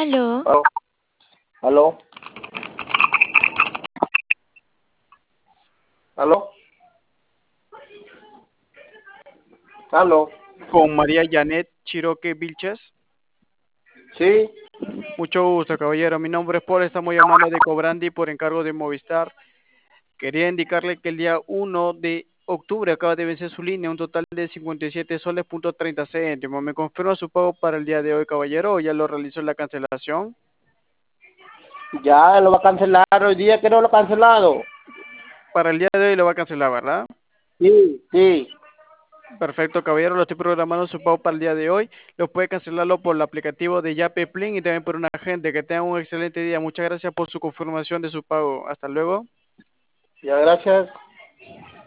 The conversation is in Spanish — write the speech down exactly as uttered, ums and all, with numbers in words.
Aló, Aló, aló, aló, aló, Con María Janet Chiroque Vilches. sí, Mucho gusto, caballero. Mi nombre es Paul. Estamos llamando de Cobrandi por encargo de Movistar. Quería indicarle que el día uno de octubre acaba de vencer su línea, un total de cincuenta y siete soles punto treinta céntimos. ¿Me confirma su pago para el día de hoy, caballero, o ya lo realizó la cancelación? ya lo va a cancelar hoy día que no lo ha cancelado. Para el día de hoy lo va a cancelar, ¿verdad? Sí, sí, Perfecto, caballero. Lo estoy programando su pago para el día de hoy. Lo puede cancelarlo por el aplicativo de Yape Plin y también por un agente. Que tenga un excelente día. Muchas gracias por su confirmación de su pago. Hasta luego. ya gracias.